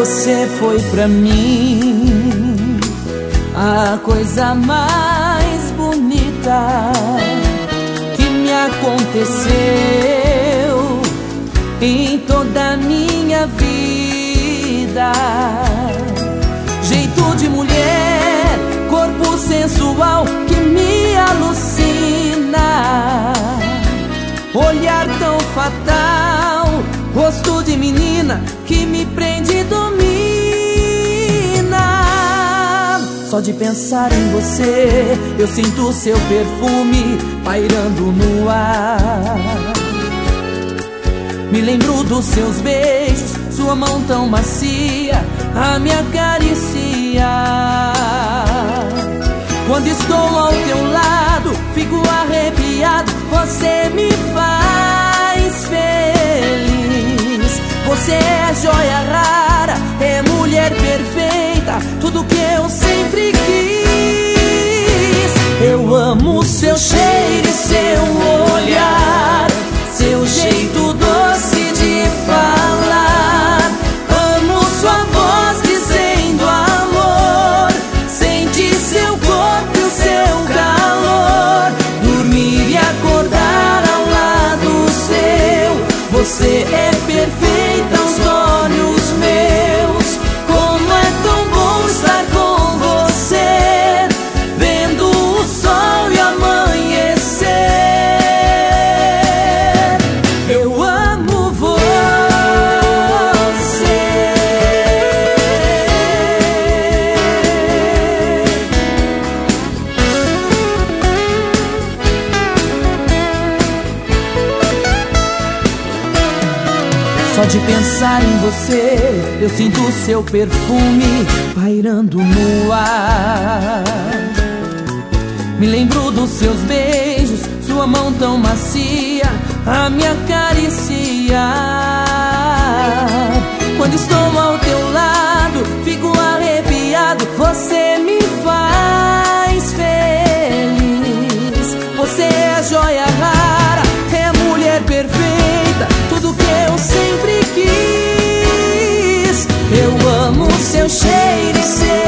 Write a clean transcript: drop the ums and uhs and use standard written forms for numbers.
Você foi pra mim a coisa mais bonita que me aconteceu em toda a minha vida. Jeito de mulher, corpo sensual que me alucina, olhar tão fatal, rosto de menina que me prende e domina. Só de pensar em você, eu sinto seu perfume pairando no ar. Me lembro dos seus beijos, sua mão tão macia a me acariciar. Quando estou ao teu lado, fico arrepiado, você me faz feliz. Você é joia rara, é mulher perfeita, tudo que eu sempre quis. Eu amo seu cheiro e seu olhar, seu jeito doce de falar. Amo sua voz dizendo amor, senti seu corpo e o seu calor, dormir e acordar ao lado seu. Você é perfeita aos olhos meus. Como é tão bom estar com você, vendo o sol e amanhecer. Eu amo você. Só de pensar em você, eu sinto o seu perfume pairando no ar. Me lembro dos seus beijos, sua mão tão macia a me acariciar. Quando estou ao teu lado, fico arrepiado, você me faz feliz. Você é a joia rara, é a mulher perfeita, tudo que eu sempre quis. Eu amo seu cheiro e seu